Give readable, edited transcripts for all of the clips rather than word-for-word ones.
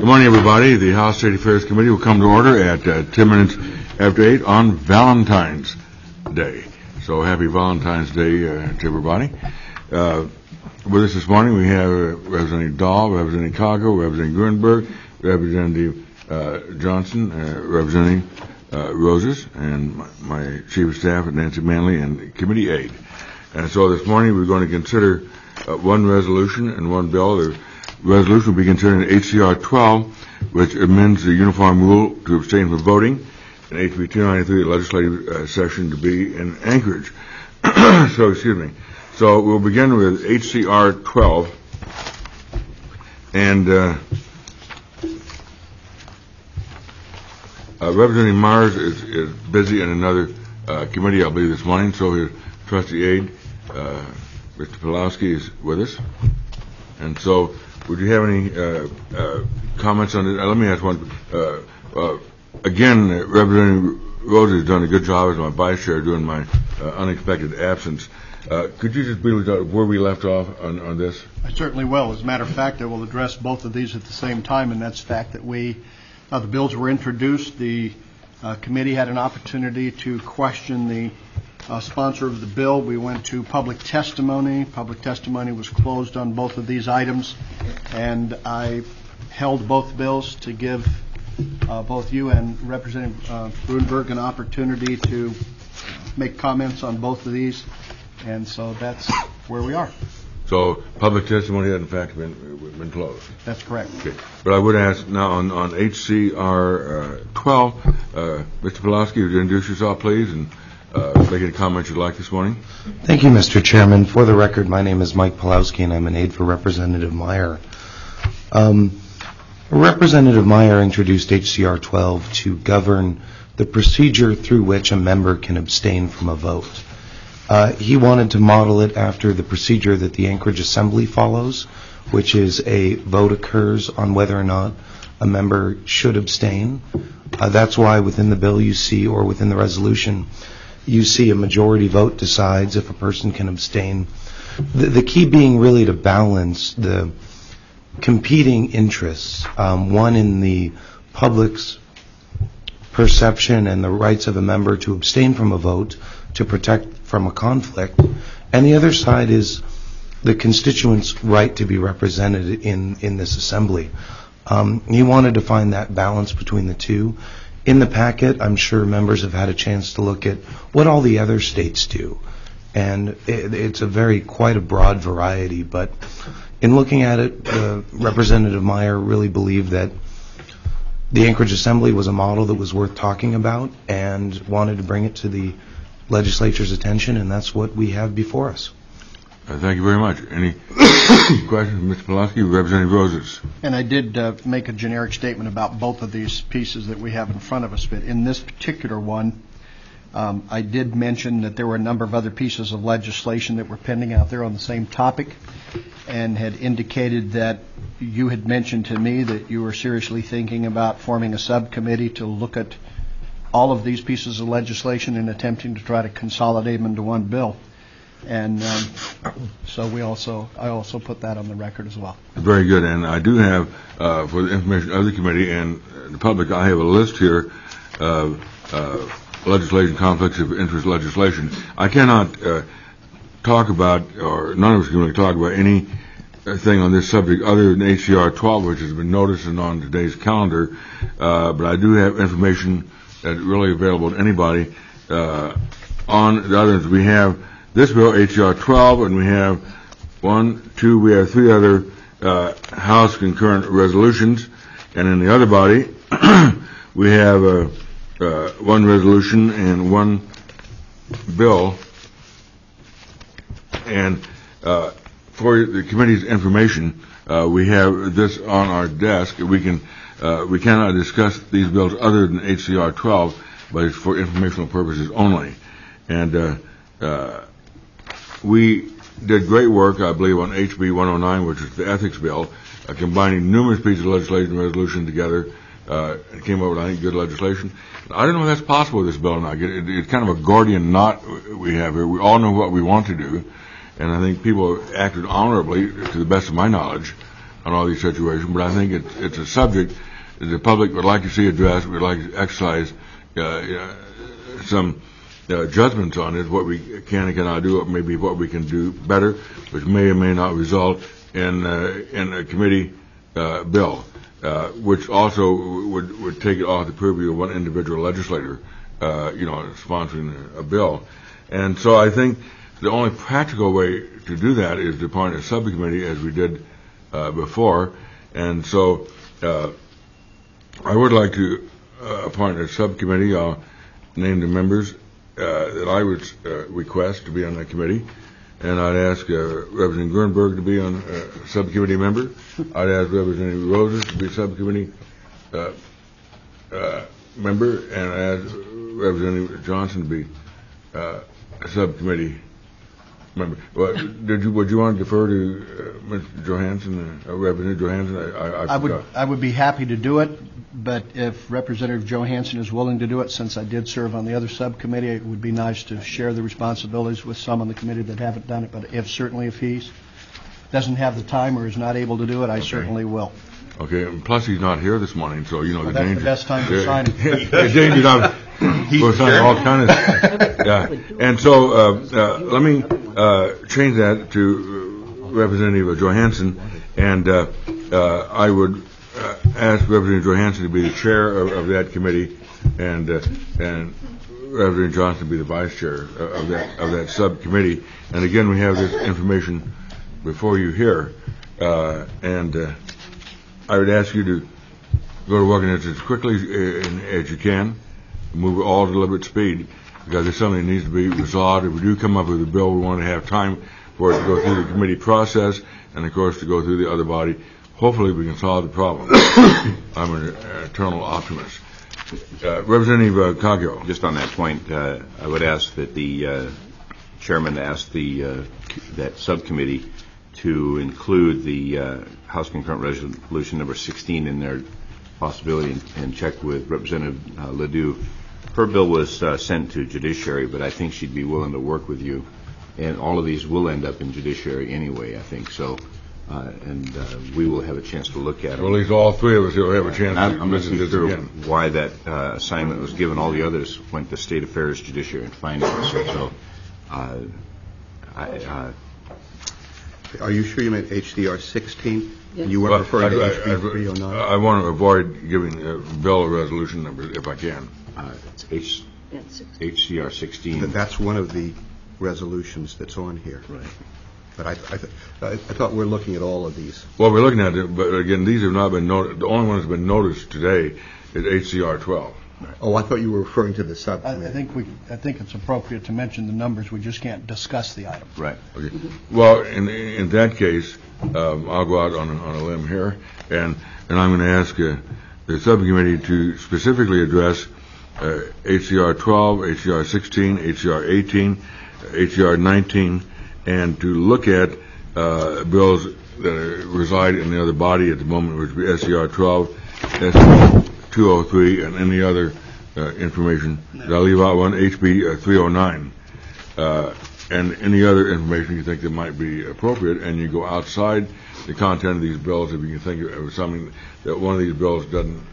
Good morning, everybody. The House State Affairs Committee will come to order at 10 minutes after 8 on Valentine's Day. So happy Valentine's Day to everybody. With us this morning we have Representative Dahl, Representative Cago, Representative Gruenberg, Representative Johnson, Representative Roses, and my Chief of Staff, Nancy Manley, and Committee Aide. And so this morning we're going to consider one resolution and one bill. The resolution will be considered HCR 12, which amends the uniform rule to abstain from voting, and HB 293, the legislative session to be in Anchorage. So we'll begin with HCR 12, and Representative Myers is busy in another committee, I believe, this morning, so his trustee aide, Mr. Pawlowski, is with us. And so would you have any comments on it? Let me ask one. Again, Representative Rose has done a good job as my vice chair during my unexpected absence. Could you just briefly tell where we left off on this? I certainly will. As a matter of fact, I will address both of these at the same time, and that's the fact that the bills were introduced. The committee had an opportunity to question the sponsor of the bill. We went to public testimony. Public testimony was closed on both of these items, and I held both bills to give both you and Representative Gruenberg an opportunity to make comments on both of these, and so that's where we are. So public testimony had in fact been closed. That's correct. Okay. But I would ask now on HCR 12, Mr. Pawlowski, would you introduce yourself, please, and make any comments you'd like this morning? Thank you, Mr. Chairman. For the record, my name is Mike Pawlowski, and I'm an aide for Representative Meyer. Representative Meyer introduced HCR 12 to govern the procedure through which a member can abstain from a vote. He wanted to model it after the procedure that the Anchorage Assembly follows, which is a vote occurs on whether or not a member should abstain. That's why within the bill you see, or within the resolution, you see a majority vote decides if a person can abstain. The key being really to balance the competing interests, one in the public's perception and the rights of a member to abstain from a vote to protect from a conflict, and the other side is the constituents' right to be represented in this assembly. He wanted to find that balance between the two. In the packet, I'm sure members have had a chance to look at what all the other states do, and it's quite a broad variety, but in looking at it, Representative Meyer really believed that the Anchorage Assembly was a model that was worth talking about and wanted to bring it to the legislature's attention, and that's what we have before us. Thank you very much. Any questions, Mr. Pawlowski? Representative Roses. And I did make a generic statement about both of these pieces that we have in front of us, but in this particular one, I did mention that there were a number of other pieces of legislation that were pending out there on the same topic, and had indicated that you had mentioned to me that you were seriously thinking about forming a subcommittee to look at all of these pieces of legislation and attempting to try to consolidate them into one bill. And so I also put that on the record as well. Very good. And I do have, for the information of the committee and the public, I have a list here of legislation, conflicts of interest legislation. I cannot talk about, or none of us can really talk about anything on this subject other than HCR 12, which has been noticed and on today's calendar. But I do have information that's really available to anybody on the others. We have this bill, HCR 12, and we have we have three other House concurrent resolutions, and in the other body we have one resolution and one bill. And for the committee's information, we have this on our desk. We cannot discuss these bills other than HCR 12, but it's for informational purposes only. And we did great work, I believe, on HB 109, which is the ethics bill, combining numerous pieces of legislation and resolution together. It came up with, I think, good legislation. I don't know if that's possible with this bill or not. It's kind of a Gordian knot we have here. We all know what we want to do, and I think people acted honorably, to the best of my knowledge, on all these situations, but I think it's a subject that the public would like to see addressed, would like to exercise some judgments on is what we can and cannot do, or maybe what we can do better, which may or may not result in a committee bill, which also would take it off the purview of one individual legislator, sponsoring a bill. And so I think the only practical way to do that is to appoint a subcommittee, as we did before. And so I would like to appoint a subcommittee. I'll name the members that I would request to be on that committee. And I'd ask Representative Gernberg to be on a subcommittee member. I'd ask Representative Roses to be a subcommittee member, and I'd ask Representative Johnson to be a subcommittee member. Well, would you want to defer to Mr. Johansson, Representative Johansson? I would be happy to do it, but if Representative Johansson is willing to do it, since I did serve on the other subcommittee, it would be nice to share the responsibilities with some on the committee that haven't done it. But certainly if he doesn't have the time or is not able to do it, I certainly will. Okay, and plus he's not here this morning, so the that's danger. The best time to sign it. The danger of we'll sign all kind of stuff. Yeah, and so let me change that to Representative Johansson, and I would ask Representative Johansson to be the chair of that committee, and Representative Johnson to be the vice chair of that subcommittee. And again, we have this information before you here, and I would ask you to go to work on this as quickly as you can, move at all deliberate speed, because it's something that needs to be resolved. If we do come up with a bill, we want to have time for it to go through the committee process, and of course to go through the other body. Hopefully we can solve the problem. I'm an eternal optimist. Representative Coghill. Just on that point, I would ask that the chairman ask that subcommittee to include the House Concurrent Resolution number 16 in their possibility, and check with Representative Ledoux. Her bill was sent to Judiciary, but I think she'd be willing to work with you. And all of these will end up in Judiciary anyway, I think. So, and we will have a chance to look at it. Well, at least all three of us will have a chance to I'm listen to listening through again. why that assignment was given. All the others went to State Affairs, Judiciary, and Finance. So, Are you sure you meant HCR 16? Yes. You weren't referring to HB 309? I want to avoid giving a bill a resolution number if I can. It's HCR 16. That's one of the resolutions that's on here. Right. But I thought we're looking at all of these. Well, we're looking at it, but again, these have not been noticed. The only one that's been noticed today is HCR 12. Oh, I thought you were referring to the subcommittee. I think it's appropriate to mention the numbers. We just can't discuss the item. Right. Okay. Well, in that case, I'll go out on a limb here, and I'm going to ask the subcommittee to specifically address HCR 12, HCR 16, HCR 18, HCR 19, and to look at bills that reside in the other body at the moment, which would be SCR 12, SCR 203, and any other information. I'll leave out one, HB 309, and any other information you think that might be appropriate, and you go outside the content of these bills if you can think of something that one of these bills doesn't,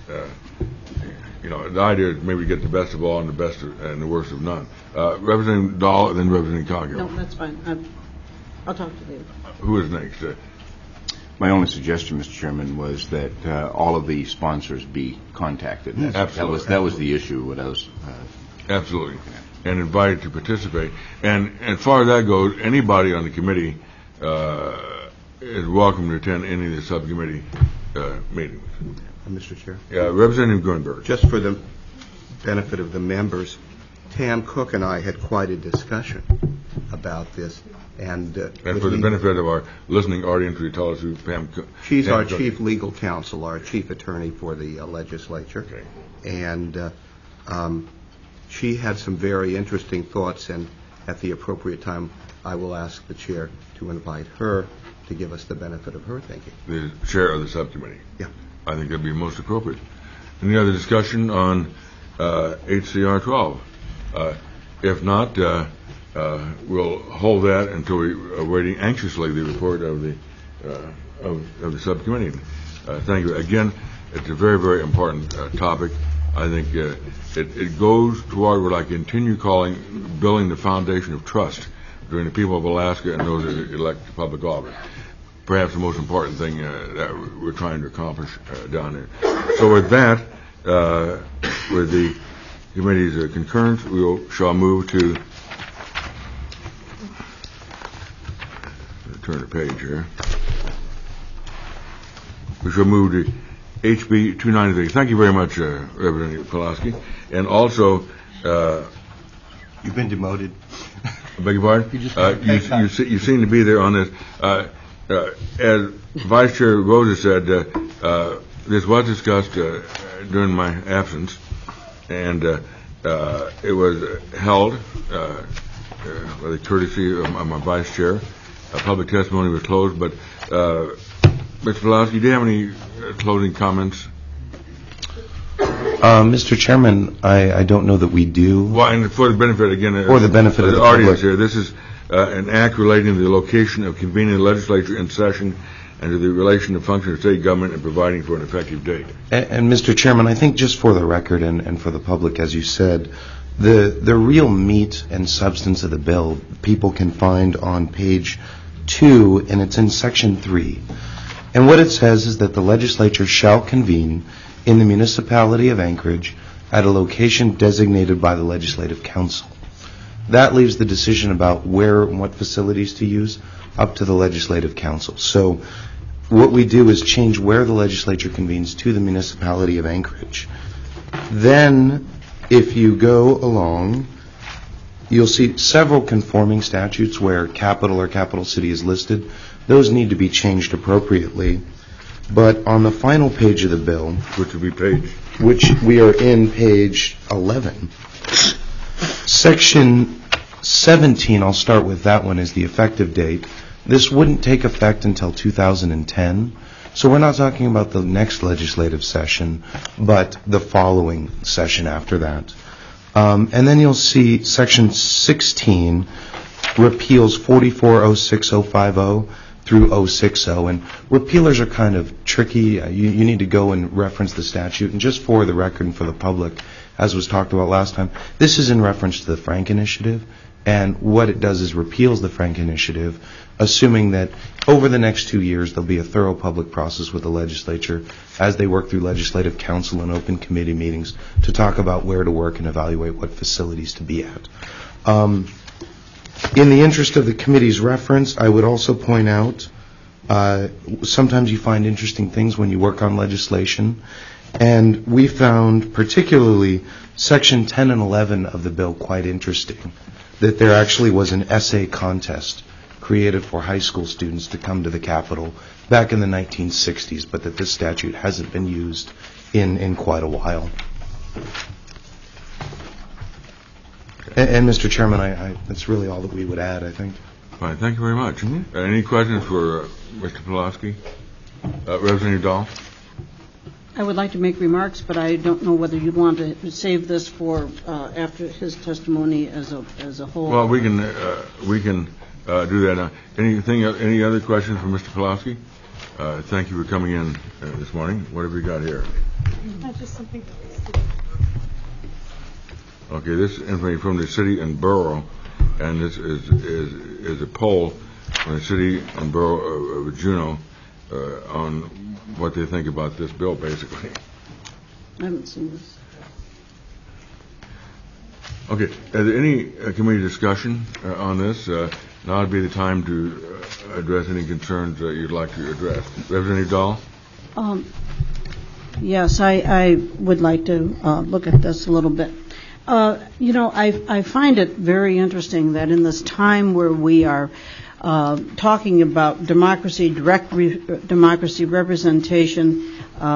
the idea is maybe get the best of all and the best and the worst of none. Representative Dahl and then Representative Coghill. No, that's fine. I'll talk to David. Who is next? My only suggestion, Mr. Chairman, was that all of the sponsors be contacted. Absolutely. That was the issue. What I was absolutely, and invited to participate. And as far as that goes, anybody on the committee is welcome to attend any of the subcommittee meetings. Mr. Chair? Representative Grunberg. Just for the benefit of the members, Tam Cook and I had quite a discussion about this. And for the benefit of our listening audience, we tell us who Pam Cook. She's our chief legal counsel, our chief attorney for the legislature. Okay. And she had some very interesting thoughts, and at the appropriate time, I will ask the chair to invite her to give us the benefit of her thinking. The chair of the subcommittee. Yeah. I think that'd be most appropriate. Any other discussion on HCR 12? If not, we'll hold that until we are waiting anxiously the report of the of the subcommittee. Thank you. Again, it's a very, very important topic. I think it goes toward what I continue calling building the foundation of trust between the people of Alaska and those that elect to public office. Perhaps the most important thing that we're trying to accomplish down there. So with that, with the committee's concurrence, we shall move to turn the page here. We shall move to HB 293. Thank you very much, Reverend Pulaski. And also, You've been demoted. I beg your pardon? You seem to be there on this. As Vice Chair Rosa said, this was discussed during my absence, and it was held by the courtesy of my Vice Chair. Public testimony was closed, but Mr. Pulaski, do you have any closing comments? Mr. Chairman, I don't know that we do. Well, and for the benefit, again, For the benefit of the audience public. here, this is an act relating to the location of convening the legislature in session and to the relation of function of state government and providing for an effective date. And Mr. Chairman, I think just for the record and for the public, as you said, the real meat and substance of the bill people can find on page 2, and it's in section 3. And what it says is that the legislature shall convene in the municipality of Anchorage at a location designated by the Legislative Council. That leaves the decision about where and what facilities to use up to the Legislative Council. So what we do is change where the legislature convenes to the municipality of Anchorage. Then, if you go along, you'll see several conforming statutes where capital or capital city is listed. Those need to be changed appropriately. But on the final page of the bill, Which would be page? which we are in page 11, section 17, I'll start with that one, is the effective date. This wouldn't take effect until 2010, so we're not talking about the next legislative session, but the following session after that. And then you'll see section 16 repeals 4406.050 through 060, and repealers are kind of tricky. You need to go and reference the statute, and just for the record and for the public, as was talked about last time, this is in reference to the Frank Initiative, and what it does is repeals the Frank Initiative, assuming that over the next 2 years there'll be a thorough public process with the legislature as they work through legislative council and open committee meetings to talk about where to work and evaluate what facilities to be at. In the interest of the committee's reference, I would also point out sometimes you find interesting things when you work on legislation, and we found particularly section 10 and 11 of the bill quite interesting, that there actually was an essay contest created for high school students to come to the Capitol back in the 1960s, but that this statute hasn't been used in quite a while. And Mr. Chairman, that's really all that we would add, I think. Fine, thank you very much. Any questions for Mr. Pulaski? Representative Dahl? I would like to make remarks, but I don't know whether you'd want to save this for after his testimony as a whole. Well, we can do that now. Any other questions for Mr. Pulaski? Thank you for coming in this morning. What have we got here? Just something. Okay, this is information from the city and borough, and this is a poll from the city and borough of Juneau on what they think about this bill, basically. I haven't seen this. Okay, is there any committee discussion on this? Now would be the time to address any concerns that you'd like to address. Representative Dahl? Yes, I would like to look at this a little bit. I find it very interesting that in this time where we are talking about democracy, direct democracy, representation,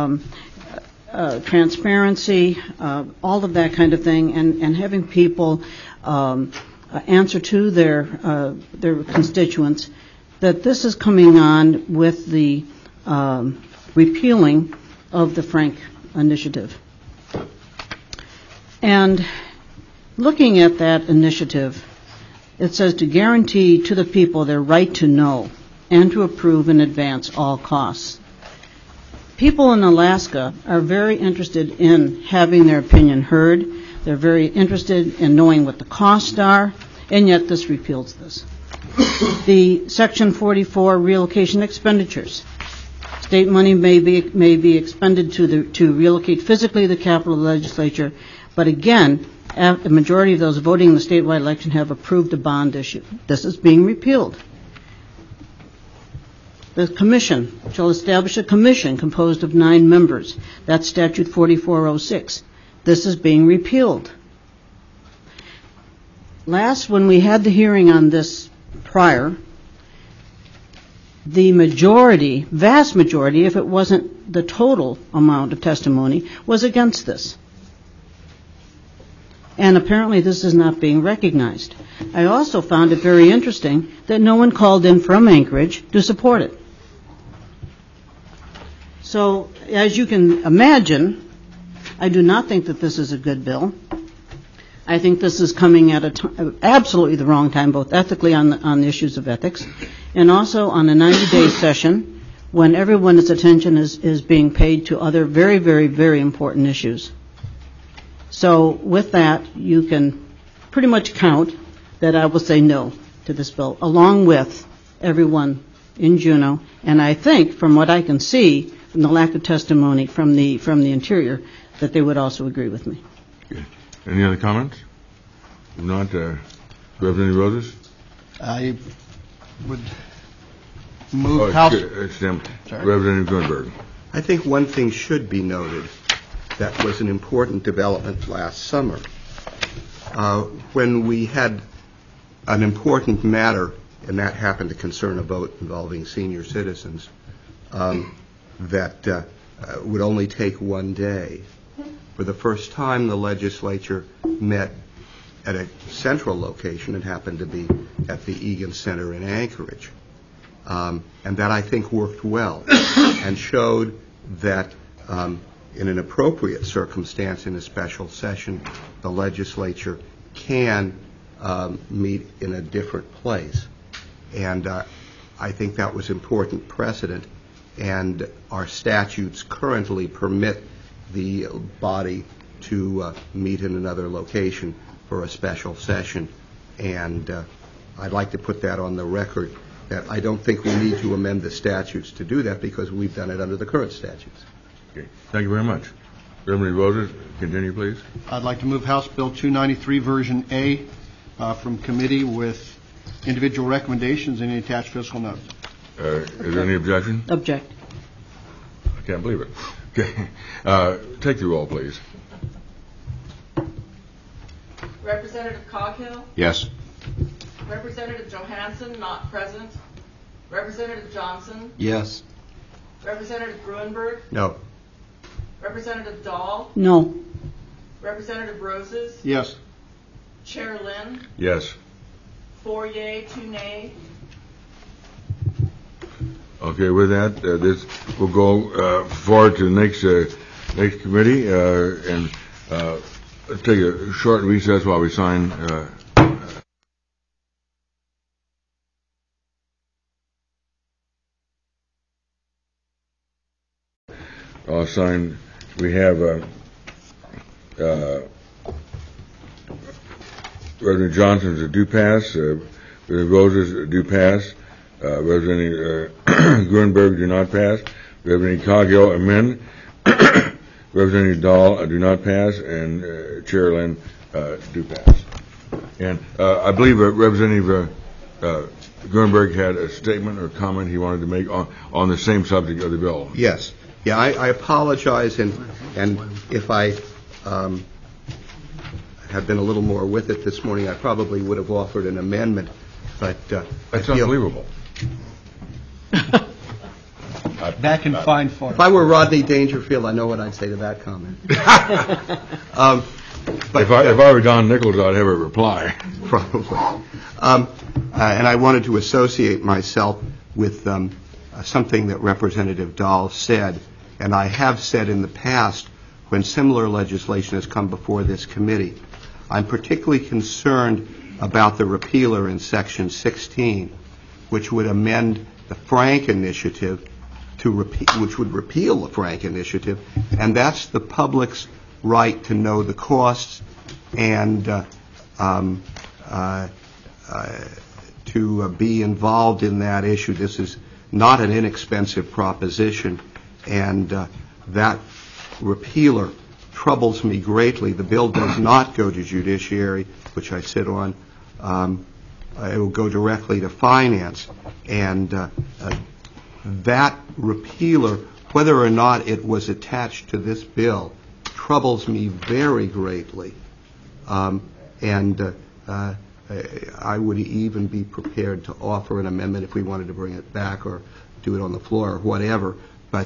transparency, all of that kind of thing, and having people answer to their constituents, that this is coming on with the repealing of the Frank Initiative. And looking at that initiative, it says to guarantee to the people their right to know. and to approve in advance all costs. People in Alaska are very interested in having their opinion heard. They're very interested in knowing what the costs are, and yet this repeals this. The Section 44 relocation expenditures. State money may be expended to relocate physically the capital of the legislature, but again, the majority of those voting in the statewide election have approved a bond issue. This is being repealed. The commission shall establish a commission composed of 9 members. That's Statute 4406. This is being repealed. Last, when we had the hearing on this prior, the majority, vast majority, if it wasn't the total amount of testimony, was against this. And apparently this is not being recognized. I also found it very interesting that no one called in from Anchorage to support it. So, as you can imagine, I do not think that this is a good bill. I think this is coming at absolutely the wrong time, both ethically on the issues of ethics, and also on a 90-day session when everyone's attention is being paid to other very, very, very important issues. So with that, you can pretty much count that I will say no to this bill, along with everyone in Juneau. And I think, from what I can see, from the lack of testimony from the Interior, that they would also agree with me. Okay. Any other comments? If not, Representative Roses? I would move House. Representative Grunberg. I think one thing should be noted that was an important development last summer. When we had an important matter, and that happened to concern a vote involving senior citizens, that would only take one day. For the first time, the legislature met at a central location. It happened to be at the Egan Center in Anchorage. And that, I think, worked well and showed that in an appropriate circumstance in a special session, the legislature can meet in a different place. And I think that was important precedent. And our statutes currently permit the body to meet in another location for a special session. And I'd like to put that on the record, that I don't think we need to amend the statutes to do that because we've done it under the current statutes. Okay. Thank you very much. Representative Roses, continue, please. I'd like to move House Bill 293, Version A, from committee with individual recommendations and any attached fiscal notes. Is there any objection? Object. I can't believe it. Okay. Take the roll, please. Representative Coghill? Yes. Representative Johansson, not present. Representative Johnson? Yes. Representative Gruenberg? No. Representative Dahl? No. Representative Roses? Yes. Chair Lynn? Yes. 4 yea, 2 nay. Okay, with that, this will go forward to the next committee, and let's take a short recess while we sign. I'll sign. We have Representative Johnson's a do pass. Representative Roses do pass. Representative Gruenberg do not pass. Representative Coghill amend. Representative Dahl do not pass, and Chair Lynn do pass. And I believe Representative Gruenberg had a statement or comment he wanted to make on the same subject of the bill. Yes. Yeah, I apologize, and if I had been a little more with it this morning, I probably would have offered an amendment. But that's unbelievable. Back in fine form. If I were Rodney Dangerfield, I know what I'd say to that comment. But if I were Don Nichols, I'd have a reply. Probably. And I wanted to associate myself with something that Representative Dahl said, and I have said in the past when similar legislation has come before this committee. I'm particularly concerned about the repealer in Section 16, which would amend the Frank Initiative, which would repeal the Frank Initiative, and that's the public's right to know the costs and to be involved in that issue. This is not an inexpensive proposition, and that repealer troubles me greatly. The bill does not go to judiciary, which I sit on. It will go directly to finance, and that repealer, whether or not it was attached to this bill, troubles me very greatly. I would even be prepared to offer an amendment if we wanted to bring it back or do it on the floor or whatever. But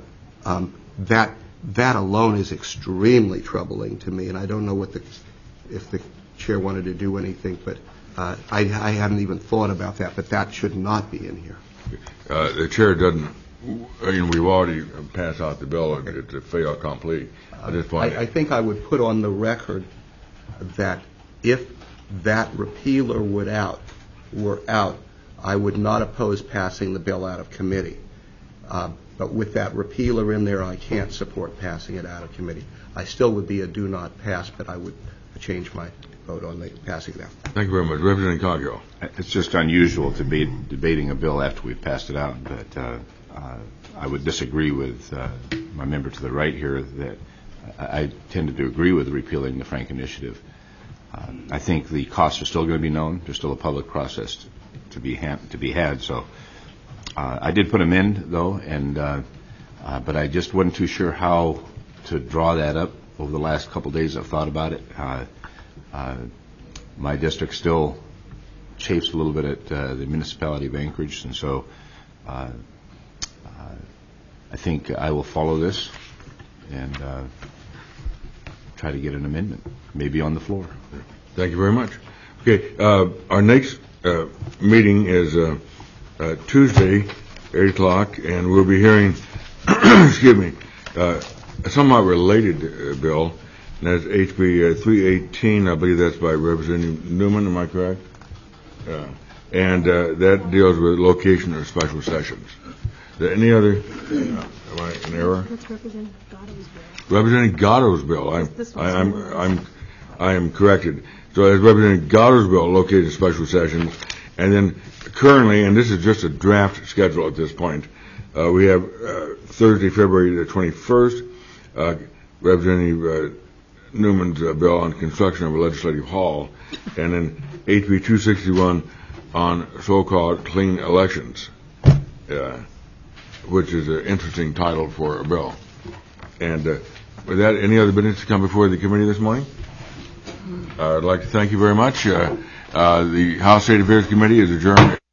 that alone is extremely troubling to me, and I don't know if the chair wanted to do anything, but I haven't even thought about that. But that should not be in here. The chair doesn't. We've already passed out the bill. It's a fait accompli at this point. I think I would put on the record that if that repealer were out, I would not oppose passing the bill out of committee. But with that repealer in there, I can't support passing it out of committee. I still would be a do not pass, but I would change my vote on the passing it out. Thank you very much. Representative Coghill. It's just unusual to be debating a bill after we've passed it out, but I would disagree with my member to the right here that I tended to agree with repealing the Frank Initiative. I think the costs are still going to be known. There's still a public process to be had. So I did put them in, though, but I just wasn't too sure how to draw that up. Over the last couple of days, I've thought about it. My district still chafes a little bit at the municipality of Anchorage, and so I think I will follow this and try to get an amendment, maybe on the floor. Thank you very much. Okay, our next meeting is Tuesday, 8 o'clock, and we'll be hearing, excuse me, a somewhat related bill, and that's HB 318. I believe that's by Representative Newman. Am I correct? And that deals with location of special sessions. Is there any other? Am I in error? That's Representative Gatto's bill. Representative Gatto's bill. I am corrected. So it's Representative Gatto's bill, located special sessions, and then currently, and this is just a draft schedule at this point, we have Thursday, February the 21st, Representative Newman's bill on construction of a legislative hall, and then HB 261 on so-called clean elections, which is an interesting title for a bill. And with that, any other business to come before the committee this morning? I'd like to thank you very much. The House State Affairs Committee is adjourned.